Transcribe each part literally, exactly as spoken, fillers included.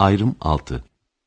Ayrım altı.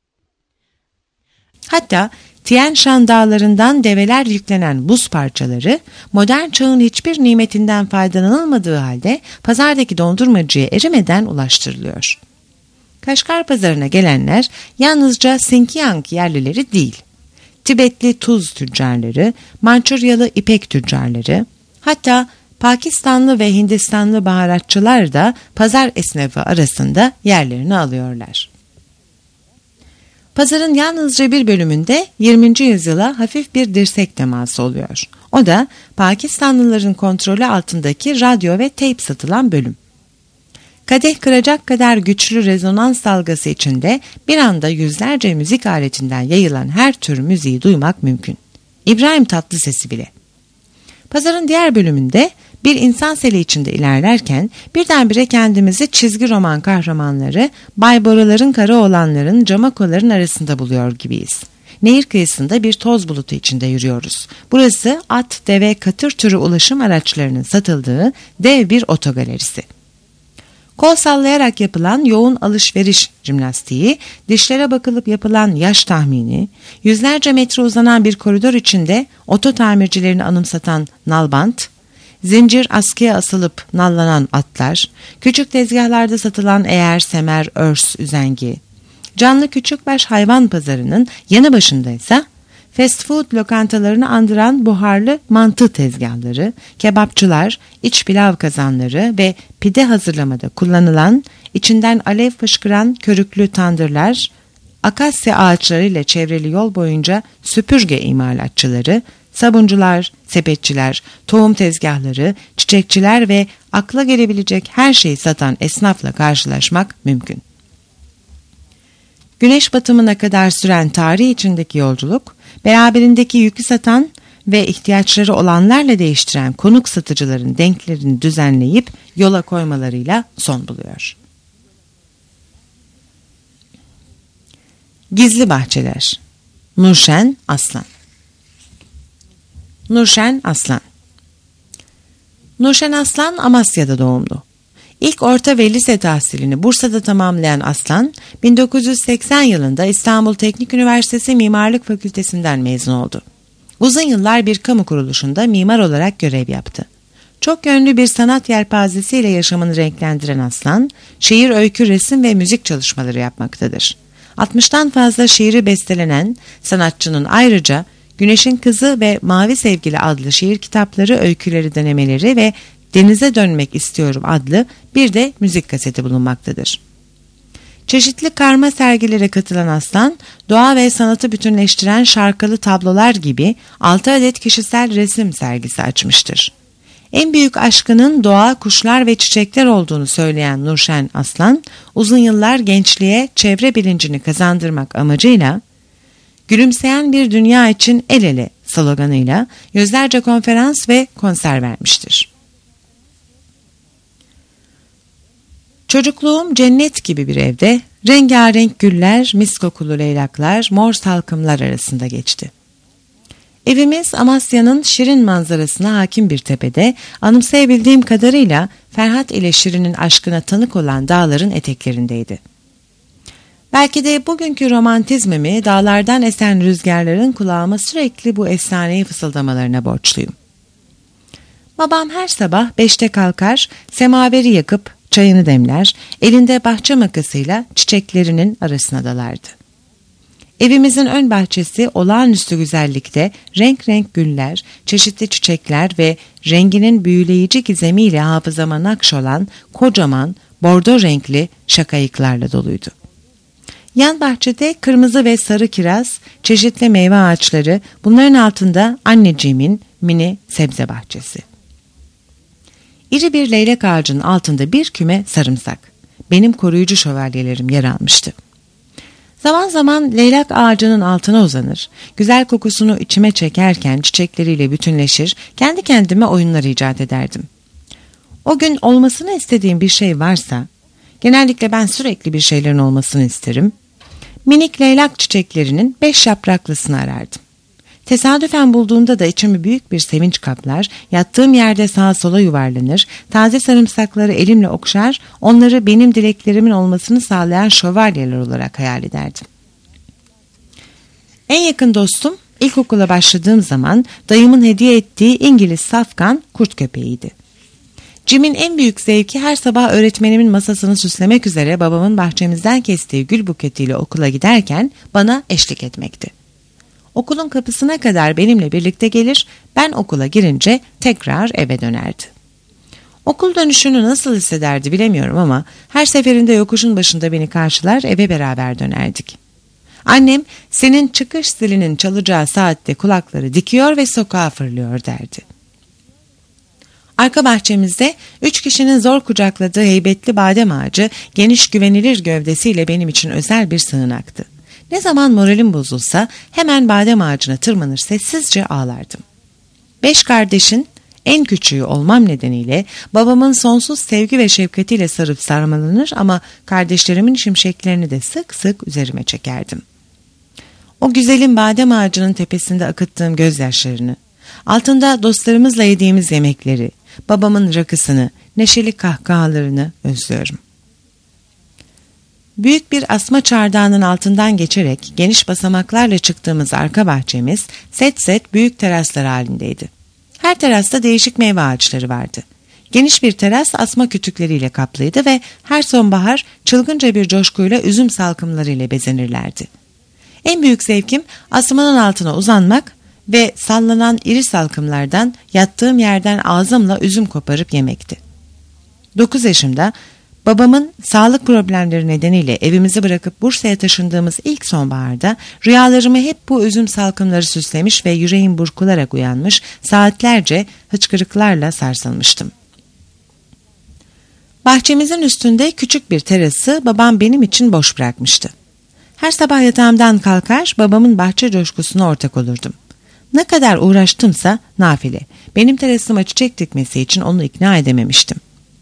Hatta Tien Shan dağlarından develer yüklenen buz parçaları modern çağın hiçbir nimetinden faydalanılmadığı halde pazardaki dondurmacıya erimeden ulaştırılıyor. Kaşgar pazarına gelenler yalnızca Xinjiang yerlileri değil, Tibetli tuz tüccarları, Mançuryalı ipek tüccarları, hatta Pakistanlı ve Hindistanlı baharatçılar da pazar esnafı arasında yerlerini alıyorlar. Pazarın yalnızca bir bölümünde yirminci yüzyıla hafif bir dirsek teması oluyor. O da Pakistanlıların kontrolü altındaki radyo ve teyp satılan bölüm. Kadeh kıracak kadar güçlü rezonans dalgası içinde bir anda yüzlerce müzik aletinden yayılan her tür müziği duymak mümkün. İbrahim Tatlıses'i bile. Pazarın diğer bölümünde bir insan seli içinde ilerlerken birdenbire kendimizi çizgi roman kahramanları Bay Boraların Karaoğlanların Camakoların arasında buluyor gibiyiz. Nehir kıyısında bir toz bulutu içinde yürüyoruz. Burası at, deve, katır türü ulaşım araçlarının satıldığı dev bir otogalerisi. Kol sallayarak yapılan yoğun alışveriş jimnastiği, dişlere bakılıp yapılan yaş tahmini, yüzlerce metre uzanan bir koridor içinde oto tamircilerini anımsatan nalbant, zincir askıya asılıp nallanan atlar, küçük tezgahlarda satılan eğer, semer, örs, üzengi, canlı küçükbaş hayvan pazarının yanı başındaysa fast food lokantalarını andıran buharlı mantı tezgahları, kebapçılar, iç pilav kazanları ve pide hazırlamada kullanılan, içinden alev fışkıran körüklü tandırlar, akasya ağaçlarıyla çevrili yol boyunca süpürge imalatçıları, sabuncular, sepetçiler, tohum tezgahları, çiçekçiler ve akla gelebilecek her şeyi satan esnafla karşılaşmak mümkün. Güneş batımına kadar süren tarih içindeki yolculuk, beraberindeki yükü satan ve ihtiyaçları olanlarla değiştiren konuk satıcıların denklerini düzenleyip yola koymalarıyla son buluyor. Gizli Bahçeler. Nurşen Aslan. Nurşen Aslan. Nurşen Aslan Amasya'da doğumlu. İlk orta ve lise tahsilini Bursa'da tamamlayan Aslan, bin dokuz yüz seksen yılında İstanbul Teknik Üniversitesi Mimarlık Fakültesinden mezun oldu. Uzun yıllar bir kamu kuruluşunda mimar olarak görev yaptı. Çok yönlü bir sanat yelpazesiyle yaşamını renklendiren Aslan, şiir, öykü, resim ve müzik çalışmaları yapmaktadır. altmıştan fazla şiiri bestelenen sanatçının ayrıca Güneşin Kızı ve Mavi Sevgili adlı şiir kitapları, öyküleri, denemeleri ve Denize Dönmek İstiyorum adlı bir de müzik kaseti bulunmaktadır. Çeşitli karma sergilere katılan Aslan, doğa ve sanatı bütünleştiren şarkılı tablolar gibi altı adet kişisel resim sergisi açmıştır. En büyük aşkının doğa, kuşlar ve çiçekler olduğunu söyleyen Nurşen Aslan, uzun yıllar gençliğe çevre bilincini kazandırmak amacıyla Gülümseyen Bir Dünya için El Ele sloganıyla yüzlerce konferans ve konser vermiştir. Çocukluğum cennet gibi bir evde, rengarenk güller, mis kokulu leylaklar, mor salkımlar arasında geçti. Evimiz Amasya'nın şirin manzarasına hakim bir tepede, anımsayabildiğim kadarıyla Ferhat ile Şirin'in aşkına tanık olan dağların eteklerindeydi. Belki de bugünkü romantizmimi dağlardan esen rüzgarların kulağıma sürekli bu efsaneyi fısıldamalarına borçluyum. Babam her sabah beşte kalkar, semaveri yakıp çayını demler, elinde bahçe makasıyla çiçeklerinin arasına dalardı. Evimizin ön bahçesi olağanüstü güzellikte, renk renk güller, çeşitli çiçekler ve renginin büyüleyici gizemiyle hafızama nakş olan kocaman bordo renkli şakayıklarla doluydu. Yan bahçede kırmızı ve sarı kiraz, çeşitli meyve ağaçları, bunların altında anneciğimin mini sebze bahçesi. İri bir leylek ağacının altında bir küme sarımsak. Benim koruyucu şövalyelerim yer almıştı. Zaman zaman leylak ağacının altına uzanır, güzel kokusunu içime çekerken çiçekleriyle bütünleşir, kendi kendime oyunlar icat ederdim. O gün olmasını istediğim bir şey varsa, genellikle ben sürekli bir şeylerin olmasını isterim, minik leylak çiçeklerinin beş yapraklısını arardım. Tesadüfen bulduğumda da içimi büyük bir sevinç kaplar, yattığım yerde sağa sola yuvarlanır, taze sarımsakları elimle okşar, onları benim dileklerimin olmasını sağlayan şövalyeler olarak hayal ederdim. En yakın dostum ilkokula başladığım zaman dayımın hediye ettiği İngiliz safkan kurt köpeğiydi. Jim'in en büyük zevki her sabah öğretmenimin masasını süslemek üzere babamın bahçemizden kestiği gül buketiyle okula giderken bana eşlik etmekti. Okulun kapısına kadar benimle birlikte gelir, ben okula girince tekrar eve dönerdi. Okul dönüşünü nasıl hissederdi bilemiyorum ama her seferinde yokuşun başında beni karşılar, eve beraber dönerdik. Annem senin çıkış zilinin çalacağı saatte kulakları dikiyor ve sokağa fırlıyor derdi. Arka bahçemizde üç kişinin zor kucakladığı heybetli badem ağacı geniş güvenilir gövdesiyle benim için özel bir sığınaktı. Ne zaman moralim bozulsa hemen badem ağacına tırmanır sessizce ağlardım. Beş kardeşin en küçüğü olmam nedeniyle babamın sonsuz sevgi ve şefkatiyle sarıp sarmalanır ama kardeşlerimin şimşeklerini de sık sık üzerime çekerdim. O güzelim badem ağacının tepesinde akıttığım gözyaşlarını, altında dostlarımızla yediğimiz yemekleri, babamın rakısını, neşeli kahkahalarını özlüyorum. Büyük bir asma çardağının altından geçerek geniş basamaklarla çıktığımız arka bahçemiz set set büyük teraslar halindeydi. Her terasta değişik meyve ağaçları vardı. Geniş bir teras asma kütükleriyle kaplıydı ve her sonbahar çılgınca bir coşkuyla üzüm salkımlarıyla bezenirlerdi. En büyük zevkim asmanın altına uzanmak ve sallanan iri salkımlardan yattığım yerden ağzımla üzüm koparıp yemekti. Dokuz yaşımda babamın sağlık problemleri nedeniyle evimizi bırakıp Bursa'ya taşındığımız ilk sonbaharda rüyalarımı hep bu üzüm salkımları süslemiş ve yüreğim burkularak uyanmış, saatlerce hıçkırıklarla sarsılmıştım. Bahçemizin üstünde küçük bir terası babam benim için boş bırakmıştı. Her sabah yatağımdan kalkar babamın bahçe coşkusuna ortak olurdum. Ne kadar uğraştımsa nafile. Benim terasıma çiçek dikmesi için onu ikna edememiştim.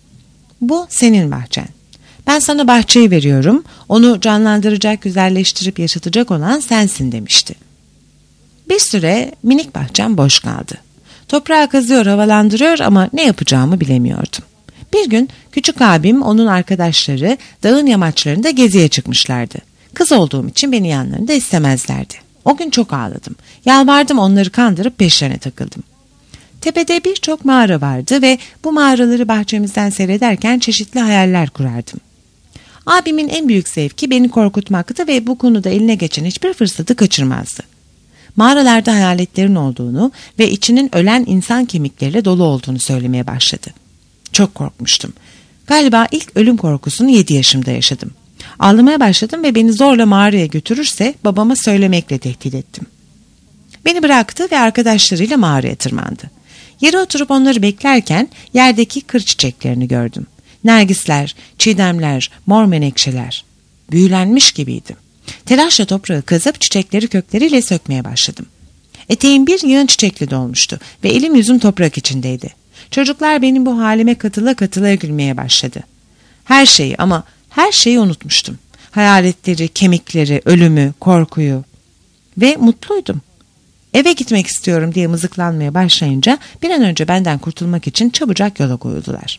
Bu senin bahçen. Ben sana bahçeyi veriyorum, onu canlandıracak, güzelleştirip yaşatacak olan sensin demişti. Bir süre minik bahçem boş kaldı. Toprağı kazıyor, havalandırıyor ama ne yapacağımı bilemiyordum. Bir gün küçük abim, onun arkadaşları dağın yamaçlarında geziye çıkmışlardı. Kız olduğum için beni yanlarında istemezlerdi. O gün çok ağladım. Yalvardım, onları kandırıp peşlerine takıldım. Tepede birçok mağara vardı ve bu mağaraları bahçemizden seyrederken çeşitli hayaller kurardım. Abimin en büyük zevki beni korkutmaktı ve bu konuda eline geçen hiçbir fırsatı kaçırmazdı. Mağaralarda hayaletlerin olduğunu ve içinin ölen insan kemikleriyle dolu olduğunu söylemeye başladı. Çok korkmuştum. Galiba ilk ölüm korkusunu yedi yaşımda yaşadım. Ağlamaya başladım ve beni zorla mağaraya götürürse babama söylemekle tehdit ettim. Beni bıraktı ve arkadaşlarıyla mağaraya tırmandı. Yere oturup onları beklerken yerdeki kır çiçeklerini gördüm. Nergisler, çiğdemler, mor menekşeler. Büyülenmiş gibiydim. Telaşla toprağı kazıp çiçekleri kökleriyle sökmeye başladım. Eteğim bir yığın çiçekle dolmuştu ve elim yüzüm toprak içindeydi. Çocuklar benim bu halime katıla katıla gülmeye başladı. Her şeyi ama her şeyi unutmuştum. Hayaletleri, kemikleri, ölümü, korkuyu ve mutluydum. Eve gitmek istiyorum diye mızıklanmaya başlayınca bir an önce benden kurtulmak için çabucak yola koyuldular.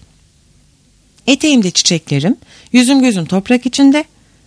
Eteğimde çiçeklerim, yüzüm gözüm toprak içinde,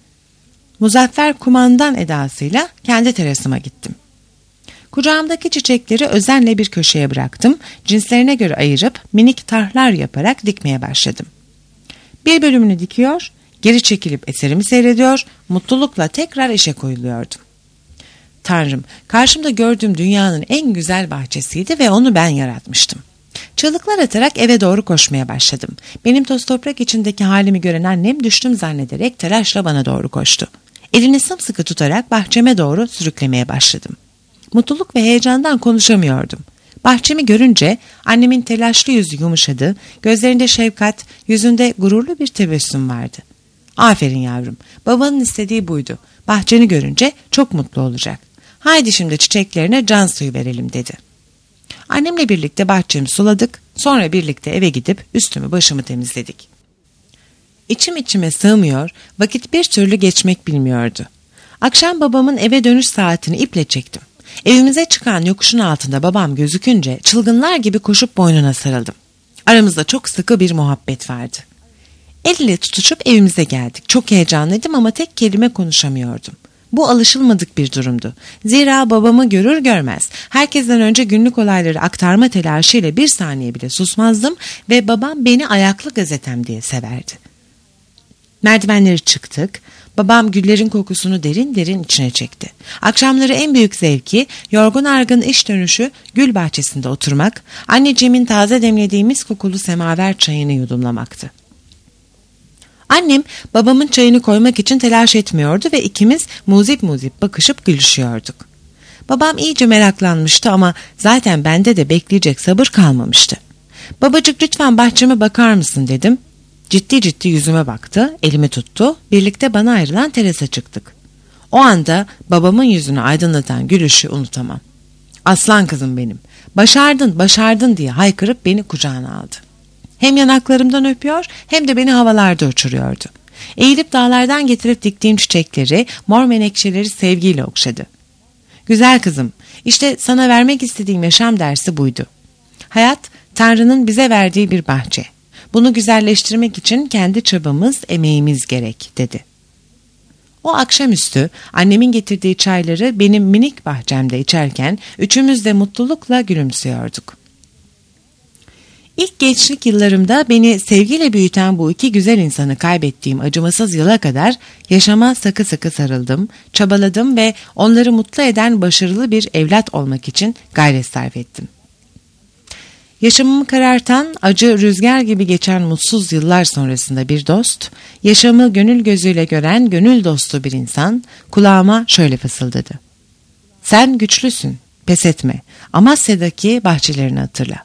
muzaffer kumandan edasıyla kendi terasıma gittim. Kucağımdaki çiçekleri özenle bir köşeye bıraktım, cinslerine göre ayırıp minik tarhlar yaparak dikmeye başladım. Bir bölümünü dikiyor, geri çekilip eserimi seyrediyor, mutlulukla tekrar işe koyuluyordum. Tanrım, karşımda gördüğüm dünyanın en güzel bahçesiydi ve onu ben yaratmıştım. Çığlıklar atarak eve doğru koşmaya başladım. Benim toz toprak içindeki halimi gören annem düştüm zannederek telaşla bana doğru koştu. Elini sımsıkı tutarak bahçeme doğru sürüklemeye başladım. Mutluluk ve heyecandan konuşamıyordum. Bahçemi görünce annemin telaşlı yüzü yumuşadı, gözlerinde şefkat, yüzünde gururlu bir tebessüm vardı. Aferin yavrum, babanın istediği buydu. Bahçeni görünce çok mutlu olacak. Haydi şimdi çiçeklerine can suyu verelim dedi. Annemle birlikte bahçemi suladık, sonra birlikte eve gidip üstümü başımı temizledik. İçim içime sığmıyor, vakit bir türlü geçmek bilmiyordu. Akşam babamın eve dönüş saatini iple çektim. Evimize çıkan yokuşun altında babam gözükünce çılgınlar gibi koşup boynuna sarıldım. Aramızda çok sıkı bir muhabbet vardı. El ile tutuşup evimize geldik. Çok heyecanlıydım ama tek kelime konuşamıyordum. Bu alışılmadık bir durumdu. Zira babamı görür görmez herkesten önce günlük olayları aktarma telaşıyla bir saniye bile susmazdım ve babam beni ayaklı gazetem diye severdi. Merdivenleri çıktık. Babam güllerin kokusunu derin derin içine çekti. Akşamları en büyük zevki, yorgun argın iş dönüşü gül bahçesinde oturmak, anneciğimin taze demlediği mis kokulu semaver çayını yudumlamaktı. Annem babamın çayını koymak için telaş etmiyordu ve ikimiz muzip muzip bakışıp gülüşüyorduk. Babam iyice meraklanmıştı ama zaten bende de bekleyecek sabır kalmamıştı. Babacık lütfen bahçeme bakar mısın dedim. Ciddi ciddi yüzüme baktı, elimi tuttu, birlikte bana ayrılan terasa çıktık. O anda babamın yüzünü aydınlatan gülüşü unutamam. Aslan kızım benim, başardın başardın diye haykırıp beni kucağına aldı. Hem yanaklarımdan öpüyor hem de beni havalarda uçuruyordu. Eğilip dağlardan getirip diktiğim çiçekleri, mor menekşeleri sevgiyle okşadı. Güzel kızım, işte sana vermek istediğim yaşam dersi buydu. Hayat, Tanrı'nın bize verdiği bir bahçe. Bunu güzelleştirmek için kendi çabamız, emeğimiz gerek, dedi. O akşamüstü annemin getirdiği çayları benim minik bahçemde içerken üçümüz de mutlulukla gülümsüyorduk. İlk gençlik yıllarımda beni sevgiyle büyüten bu iki güzel insanı kaybettiğim acımasız yıla kadar yaşama sıkı sıkı sarıldım, çabaladım ve onları mutlu eden başarılı bir evlat olmak için gayret sarf ettim. Yaşamımı karartan, acı rüzgar gibi geçen mutsuz yıllar sonrasında bir dost, yaşamı gönül gözüyle gören gönül dostu bir insan kulağıma şöyle fısıldadı. Sen güçlüsün, pes etme, Amasya'daki bahçelerini hatırla.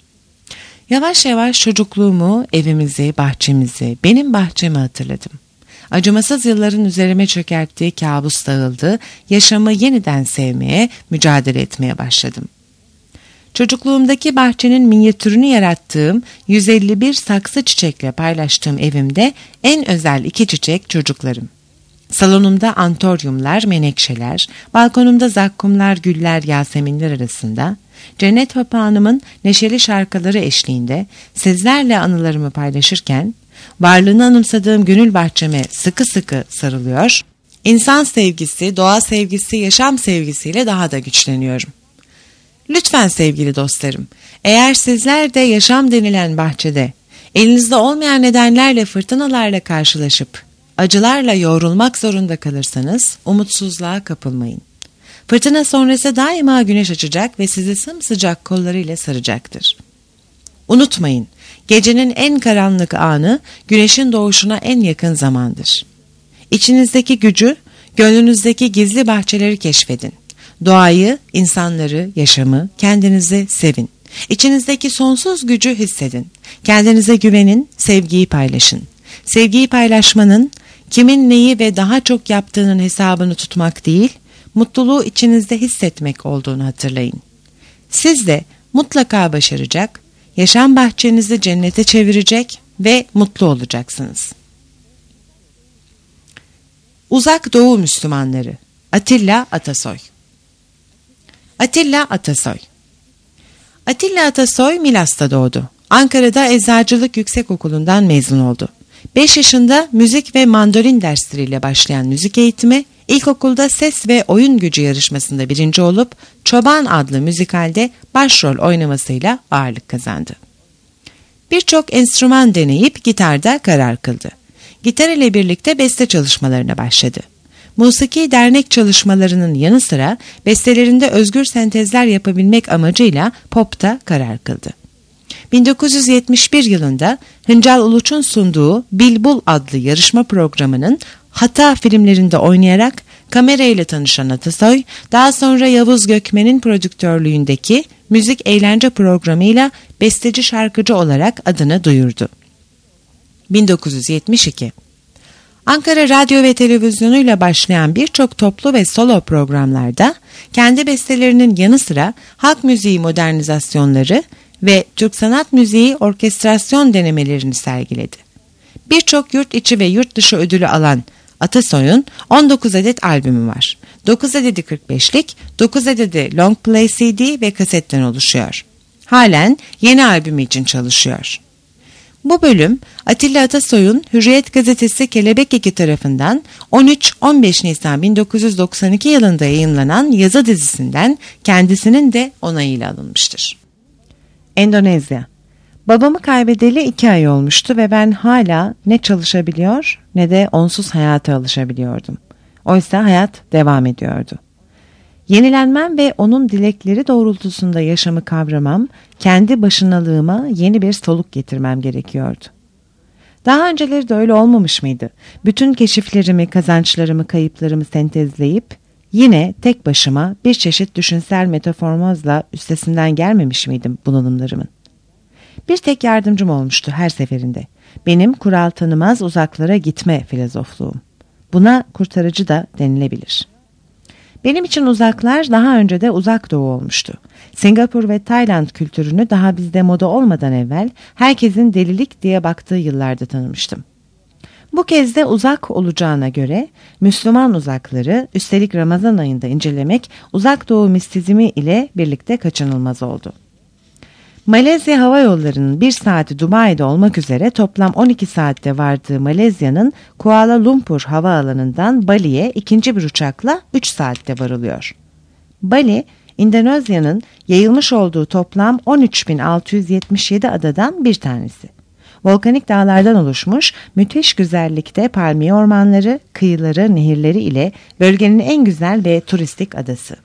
Yavaş yavaş çocukluğumu, evimizi, bahçemizi, benim bahçemi hatırladım. Acımasız yılların üzerime çökerttiği kabus dağıldı, yaşamı yeniden sevmeye, mücadele etmeye başladım. Çocukluğumdaki bahçenin minyatürünü yarattığım yüz elli bir saksı çiçekle paylaştığım evimde en özel iki çiçek çocuklarım. Salonumda antoryumlar, menekşeler, balkonumda zakkumlar, güller, yaseminler arasında, cennet papağanımın neşeli şarkıları eşliğinde sizlerle anılarımı paylaşırken, varlığını anımsadığım gönül bahçeme sıkı sıkı sarılıyor, insan sevgisi, doğa sevgisi, yaşam sevgisiyle daha da güçleniyorum. Lütfen sevgili dostlarım, eğer sizler de yaşam denilen bahçede, elinizde olmayan nedenlerle fırtınalarla karşılaşıp, acılarla yoğrulmak zorunda kalırsanız umutsuzluğa kapılmayın. Fırtına sonrası daima güneş açacak ve sizi sımsıcak kollarıyla saracaktır. Unutmayın, gecenin en karanlık anı güneşin doğuşuna en yakın zamandır. İçinizdeki gücü, gönlünüzdeki gizli bahçeleri keşfedin. Doğayı, insanları, yaşamı, kendinizi sevin. İçinizdeki sonsuz gücü hissedin. Kendinize güvenin, sevgiyi paylaşın. Sevgiyi paylaşmanın, kimin neyi ve daha çok yaptığının hesabını tutmak değil, mutluluğu içinizde hissetmek olduğunu hatırlayın. Siz de mutlaka başaracak, yaşam bahçenizi cennete çevirecek ve mutlu olacaksınız. Uzak Doğu Müslümanları. Atilla Atasoy. Atilla Atasoy. Atilla Atasoy Milas'ta doğdu. Ankara'da Eczacılık Yüksekokulu'ndan mezun oldu. beş yaşında müzik ve mandolin dersleriyle başlayan müzik eğitimi, ilkokulda ses ve oyun gücü yarışmasında birinci olup Çoban adlı müzikalde başrol oynamasıyla ağırlık kazandı. Birçok enstrüman deneyip gitarda karar kıldı. Gitar ile birlikte beste çalışmalarına başladı. Musiki dernek çalışmalarının yanı sıra bestelerinde özgür sentezler yapabilmek amacıyla popta karar kıldı. bin dokuz yüz yetmiş bir yılında Hıncal Uluç'un sunduğu Bilbul adlı yarışma programının Hata filmlerinde oynayarak kamerayla tanışan Atasoy, daha sonra Yavuz Gökmen'in prodüktörlüğündeki müzik eğlence programıyla besteci şarkıcı olarak adını duyurdu. bin dokuz yüz yetmiş iki Ankara Radyo ve Televizyonu'yla başlayan birçok toplu ve solo programlarda kendi bestelerinin yanı sıra halk müziği modernizasyonları ve Türk sanat müziği orkestrasyon denemelerini sergiledi. Birçok yurt içi ve yurt dışı ödülü alan Atasoy'un on dokuz adet albümü var. dokuz adet kırk beşlik, dokuz adet long play C D ve kasetten oluşuyor. Halen yeni albümü için çalışıyor. Bu bölüm Atilla Atasoy'un Hürriyet Gazetesi Kelebek Eki tarafından on üç on beş Nisan bin dokuz yüz doksan iki yılında yayınlanan yazı dizisinden kendisinin de onayıyla alınmıştır. Endonezya. Babamı kaybedeli iki ay olmuştu ve ben hala ne çalışabiliyor ne de onsuz hayata alışabiliyordum. Oysa hayat devam ediyordu. Yenilenmem ve onun dilekleri doğrultusunda yaşamı kavramam, kendi başınalığıma yeni bir soluk getirmem gerekiyordu. Daha önceleri de öyle olmamış mıydı? Bütün keşiflerimi, kazançlarımı, kayıplarımı sentezleyip yine tek başıma bir çeşit düşünsel metaformozla üstesinden gelmemiş miydim bunalımlarımın? Bir tek yardımcım olmuştu her seferinde. Benim kural tanımaz uzaklara gitme filozofluğum. Buna kurtarıcı da denilebilir. Benim için uzaklar daha önce de uzak doğu olmuştu. Singapur ve Tayland kültürünü daha bizde moda olmadan evvel herkesin delilik diye baktığı yıllarda tanımıştım. Bu kez de uzak olacağına göre Müslüman uzakları üstelik Ramazan ayında incelemek uzak doğu mistizmi ile birlikte kaçınılmaz oldu. Malezya Hava Yolları'nın bir saati Dubai'de olmak üzere toplam on iki saatte vardığı Malezya'nın Kuala Lumpur havaalanından Bali'ye ikinci bir uçakla üç saatte varılıyor. Bali, Endonezya'nın yayılmış olduğu toplam on üç bin altı yüz yetmiş yedi adadan bir tanesi. Volkanik dağlardan oluşmuş müthiş güzellikte palmiye ormanları, kıyıları, nehirleri ile bölgenin en güzel ve turistik adası.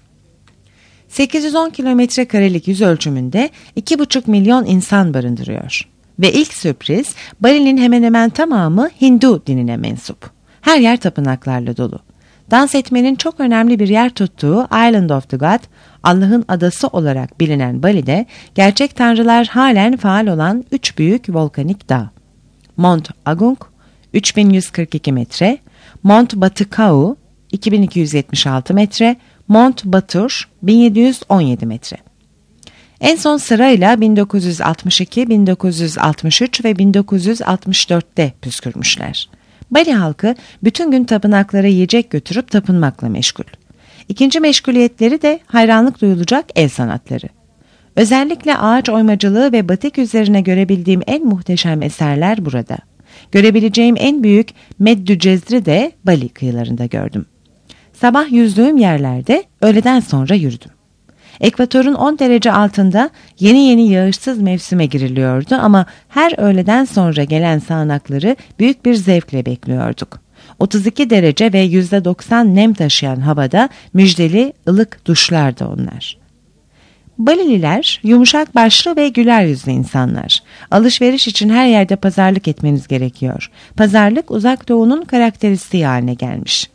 sekiz yüz on kilometre karelik yüz ölçümünde iki buçuk milyon insan barındırıyor. Ve ilk sürpriz, Bali'nin hemen hemen tamamı Hindu dinine mensup. Her yer tapınaklarla dolu. Dans etmenin çok önemli bir yer tuttuğu Island of the God, Allah'ın adası olarak bilinen Bali'de gerçek tanrılar halen faal olan üç büyük volkanik dağ. Mont Agung üç bin yüz kırk iki metre, Mont Batukau iki bin iki yüz yetmiş altı metre, Mont Batur bin yedi yüz on yedi metre. En son sırayla bin dokuz yüz altmış iki, bin dokuz yüz altmış üç ve bin dokuz yüz altmış dörtte püskürmüşler. Bali halkı bütün gün tapınaklara yiyecek götürüp tapınmakla meşgul. İkinci meşguliyetleri de hayranlık duyulacak el sanatları. Özellikle ağaç oymacılığı ve batik üzerine görebildiğim en muhteşem eserler burada. Görebileceğim en büyük Meddü Cezri de Bali kıyılarında gördüm. Sabah yüzdüğüm yerlerde öğleden sonra yürüdüm. Ekvatorun on derece altında yeni yeni yağışsız mevsime giriliyordu ama her öğleden sonra gelen sağanakları büyük bir zevkle bekliyorduk. otuz iki derece ve yüzde doksan nem taşıyan havada müjdeli ılık duşlardı onlar. Balililer yumuşak başlı ve güler yüzlü insanlar. Alışveriş için her yerde pazarlık etmeniz gerekiyor. Pazarlık uzak doğunun karakteristiği haline gelmiş.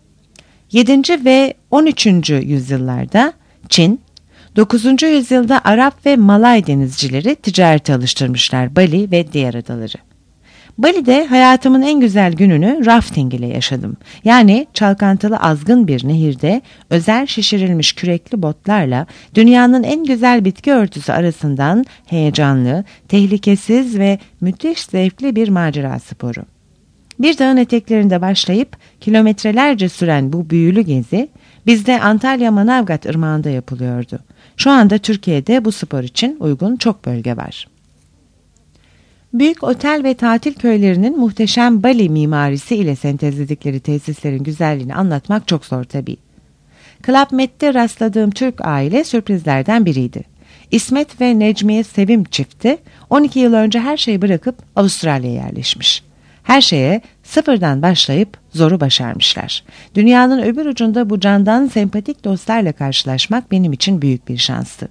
yedinci ve on üçüncü yüzyıllarda Çin, dokuzuncu yüzyılda Arap ve Malay denizcileri ticarete alıştırmışlar Bali ve diğer adaları. Bali'de hayatımın en güzel gününü rafting ile yaşadım. Yani çalkantılı azgın bir nehirde özel şişirilmiş kürekli botlarla dünyanın en güzel bitki örtüsü arasından heyecanlı, tehlikesiz ve müthiş zevkli bir macera sporu. Bir dağın eteklerinde başlayıp kilometrelerce süren bu büyülü gezi bizde Antalya Manavgat Irmağı'nda yapılıyordu. Şu anda Türkiye'de bu spor için uygun çok bölge var. Büyük otel ve tatil köylerinin muhteşem Bali mimarisi ile sentezledikleri tesislerin güzelliğini anlatmak çok zor tabii. Club Med'de rastladığım Türk aile sürprizlerden biriydi. İsmet ve Necmiye Sevim çifti on iki yıl önce her şeyi bırakıp Avustralya'ya yerleşmiş. Her şeye sıfırdan başlayıp zoru başarmışlar. Dünyanın öbür ucunda bu candan sempatik dostlarla karşılaşmak benim için büyük bir şanstı.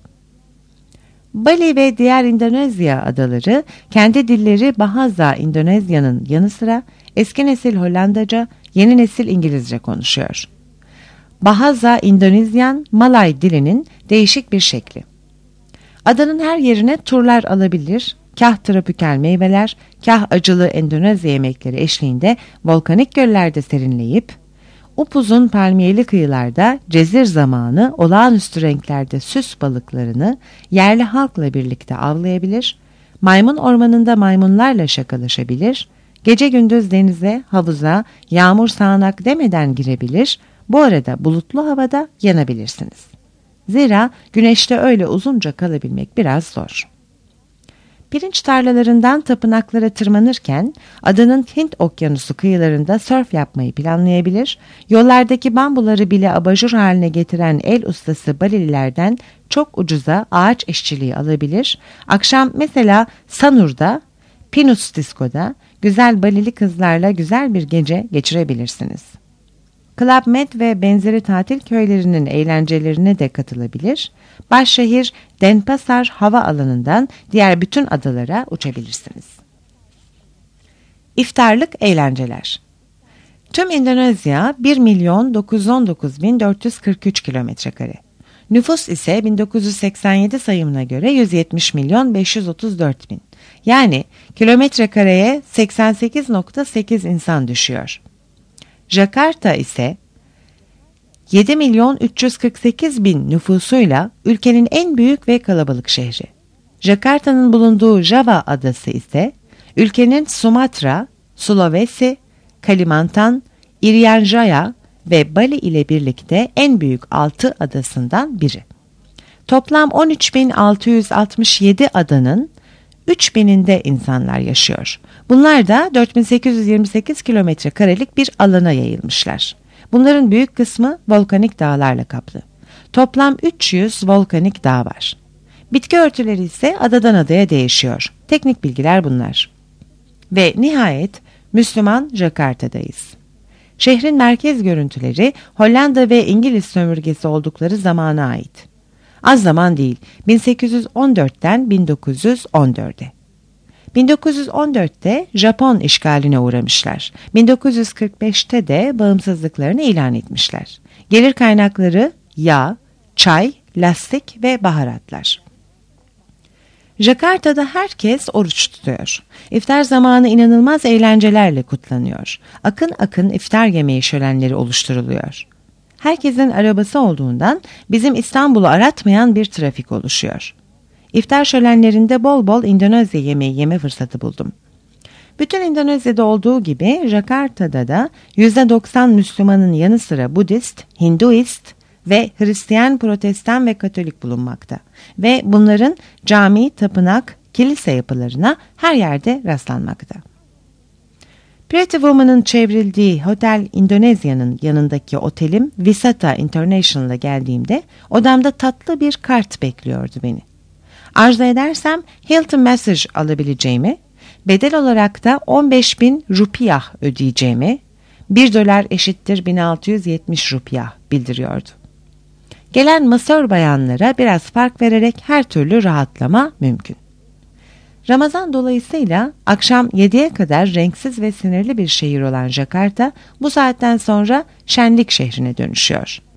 Bali ve diğer Endonezya adaları kendi dilleri Bahasa Endonezya'nın yanı sıra eski nesil Hollandaca, yeni nesil İngilizce konuşuyor. Bahasa Endonezyan, Malay dilinin değişik bir şekli. Adanın her yerine turlar alabilir, kah tropikal meyveler, kah acılı Endonezya yemekleri eşliğinde volkanik göllerde serinleyip, upuzun palmiyeli kıyılarda cezir zamanı olağanüstü renklerde süs balıklarını yerli halkla birlikte avlayabilir, maymun ormanında maymunlarla şakalaşabilir, gece gündüz denize, havuza, yağmur sağanak demeden girebilir, Bu arada bulutlu havada yanabilirsiniz. Zira güneşte öyle uzunca kalabilmek biraz zor. Pirinç tarlalarından tapınaklara tırmanırken adanın Hint Okyanusu kıyılarında sörf yapmayı planlayabilir, yollardaki bambuları bile abajur haline getiren el ustası Balililerden çok ucuza ağaç işçiliği alabilir, akşam mesela Sanur'da, Pinus Disco'da güzel Balili kızlarla güzel bir gece geçirebilirsiniz. Club Med ve benzeri tatil köylerinin eğlencelerine de katılabilir, başşehir Denpasar hava alanından diğer bütün adalara uçabilirsiniz. İftarlık eğlenceler. Tüm Endonezya bir milyon dokuz yüz on dokuz bin dört yüz kırk üç kilometre kare. Nüfus ise bin dokuz yüz seksen yedi sayımına göre yüz yetmiş milyon beş yüz otuz dört bin. Yani kilometre kareye seksen sekiz nokta sekiz insan düşüyor. Jakarta ise yedi milyon üç yüz kırk sekiz bin nüfusuyla ülkenin en büyük ve kalabalık şehri. Jakarta'nın bulunduğu Java adası ise ülkenin Sumatra, Sulawesi, Kalimantan, Irian Jaya ve Bali ile birlikte en büyük altı adasından biri. Toplam on üç bin altı yüz altmış yedi adanın üç bininde insanlar yaşıyor. Bunlar da dört bin sekiz yüz yirmi sekiz kilometre karelik bir alana yayılmışlar. Bunların büyük kısmı volkanik dağlarla kaplı. Toplam üç yüz volkanik dağ var. Bitki örtüleri ise adadan adaya değişiyor. Teknik bilgiler bunlar. Ve nihayet Müslüman Jakarta'dayız. Şehrin merkez görüntüleri Hollanda ve İngiliz sömürgesi oldukları zamana ait. Az zaman değil, bin sekiz yüz on dörtten bin dokuz yüz on dörde. bin dokuz yüz on dörtte Japon işgaline uğramışlar. bin dokuz yüz kırk beşte de bağımsızlıklarını ilan etmişler. Gelir kaynakları yağ, çay, lastik ve baharatlar. Jakarta'da herkes oruç tutuyor. İftar zamanı inanılmaz eğlencelerle kutlanıyor. Akın akın iftar yemeği şölenleri oluşturuluyor. Herkesin arabası olduğundan bizim İstanbul'u aratmayan bir trafik oluşuyor. İftar şölenlerinde bol bol Endonezya yemeği yeme fırsatı buldum. Bütün Endonezya'da olduğu gibi Jakarta'da da yüzde doksan Müslümanın yanı sıra Budist, Hinduist ve Hristiyan, Protestan ve Katolik bulunmakta. Ve bunların cami, tapınak, kilise yapılarına her yerde rastlanmakta. Pretty Woman'ın çevrildiği Hotel Indonezya'nın yanındaki otelim Visata International'a geldiğimde odamda tatlı bir kart bekliyordu beni. Arzu edersem Hilton Message alabileceğimi, bedel olarak da on beş bin rupiyah ödeyeceğimi, bir dolar eşittir bin altı yüz yetmiş rupiyah bildiriyordu. Gelen masör bayanlara biraz fark vererek her türlü rahatlama mümkün. Ramazan dolayısıyla akşam yediye kadar renksiz ve sinirli bir şehir olan Jakarta bu saatten sonra şenlik şehrine dönüşüyor.